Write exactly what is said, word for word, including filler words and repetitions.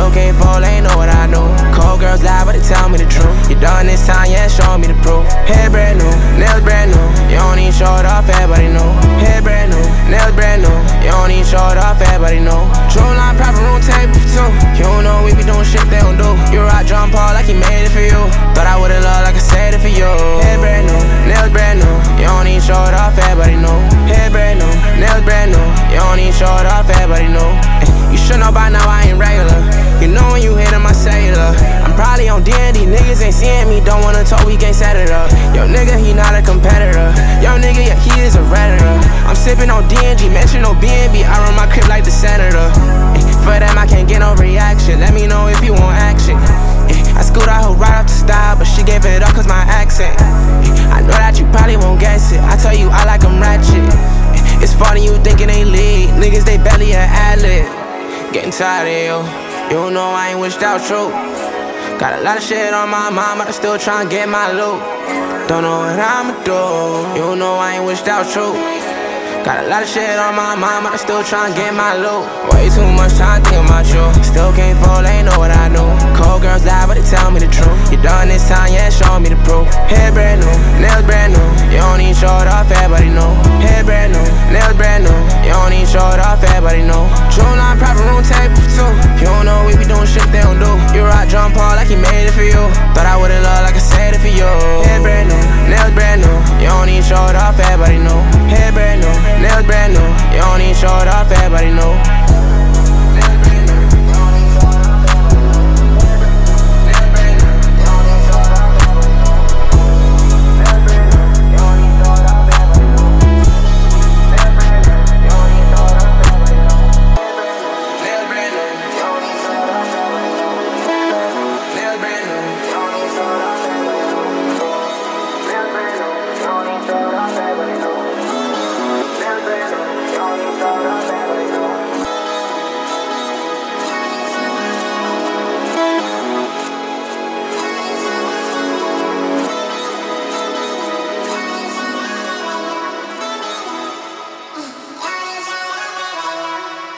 Still can't fall, they know what I know. Cold girls lie, but they tell me the truth. You done this time, yeah, show me the proof. Hair brand new, nails brand new. You don't need short off, everybody know. Hair brand new, nails brand new. You don't need short off, everybody know. True line, private room table for two. You don't know we be doing shit they don't do. You rock John Paul like he made it for you. Thought I would've loved like I said it for you. Hair brand new, nails brand new. You don't need short off, everybody know. Hair brand new, nails brand new. You don't need short off, everybody know. You should know by now I ain't regular. You know when you hit on my cellular. I'm probably on D and D, niggas ain't seeing me, don't wanna talk, we can't set it up. Yo nigga, he not a competitor. Yo nigga, yeah, he is a redditor. I'm sipping on D and G, mention no B and B, I run my crib like the senator. For them I can't get no reaction, let me know if you want action. I scoot out her right off the style, but she gave it up cause my accent. I know that you probably won't guess it, I tell you I like 'em ratchet. It's funny you thinking they lead, niggas they barely an ad-lib. Getting tired of you, you know I ain't wished out true. Got a lot of shit on my mind, but I still tryna get my loot. Don't know what I'ma do, you know I ain't wished out true. Got a lot of shit on my mind, but I still tryna get my loot. Way too much time thinking about you. Still can't fall, they know what I know. Cold girls lie, but they tell me the truth. You done this time, yeah, show me the proof. Hair brand new, nails brand new. You don't need short off, everybody know. Hair brand new, nails brand new. You don't need short off, everybody know. True line, private